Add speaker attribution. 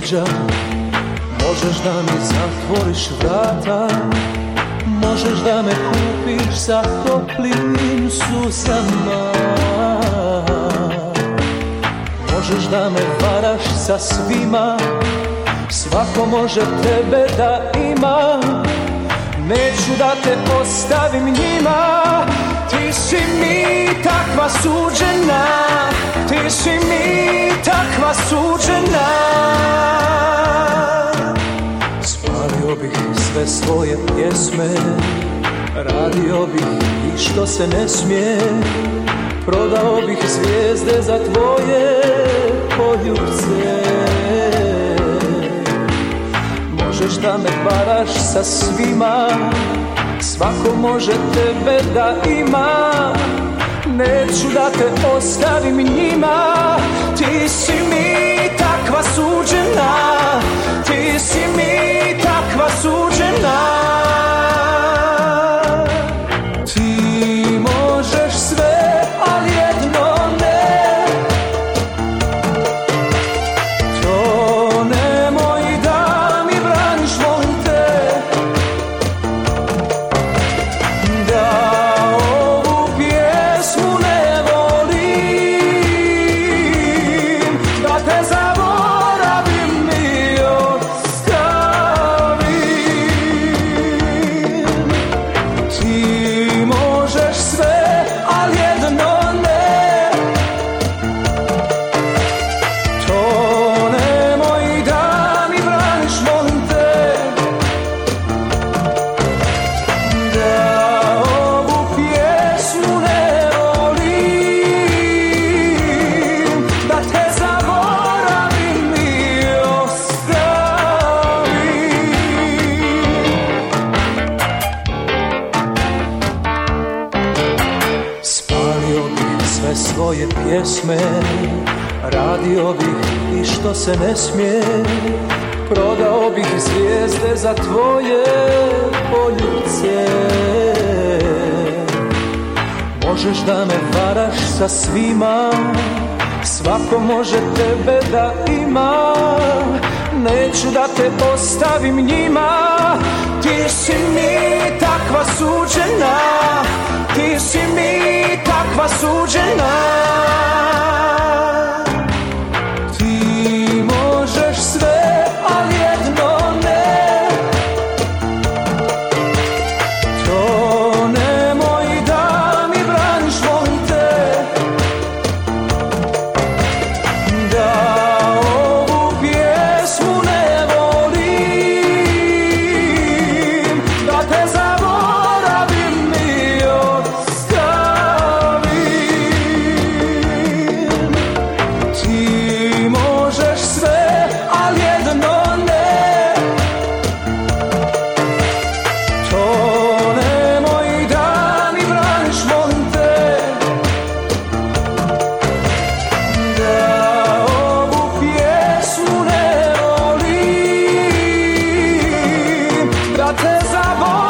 Speaker 1: leđa, možeš da mi zatvoriš vrata, možeš da me kupiš sa toplim susama, možeš da me varaš sa svima, svako može tebe da ima, neću da te ostavim njima. Ti si mi takva suđena, ti si mi takva suđena. Spalio bih sve svoje pjesme, radio bih i što se ne smije, prodao bih zvijezde za tvoje poljubce. Možeš da me varaš sa svima, svako može tebe da ima, neću da te ostavim njima. Ti si mi takva suđena, ti si mi takva suđena. Ti možeš sve, ali jedno ne, to nemoj da mi braniš, molim te, da ovu pjesmu ne volim, da te zaboravim i ostavim. Ti možeš sve, ali jedno ne, to nemoj da mi braniš, molim te, da ovu pjesmu ne volim, da te zaboravim i ostavim. Spalio bih sve svoje pjesme, radio bih i što se ne smije, prodao bih zvijezde za tvoje poljubce. Možeš da me varaš sa svima, svako može tebe da ima, neću da te ostavim njima. Ti si mi takva suđena, ti si mi takva suđena. Ti možeš sve, ali jedno ne, to nemoj da mi braniš, molim te, da ovu pjesmu ne volim, da te zaboravim i ostavim. Ti možeš sve, ali jedno ne, to nemoj da mi braniš, molim te, da ovu pjesmu ne volim, da te zaboravim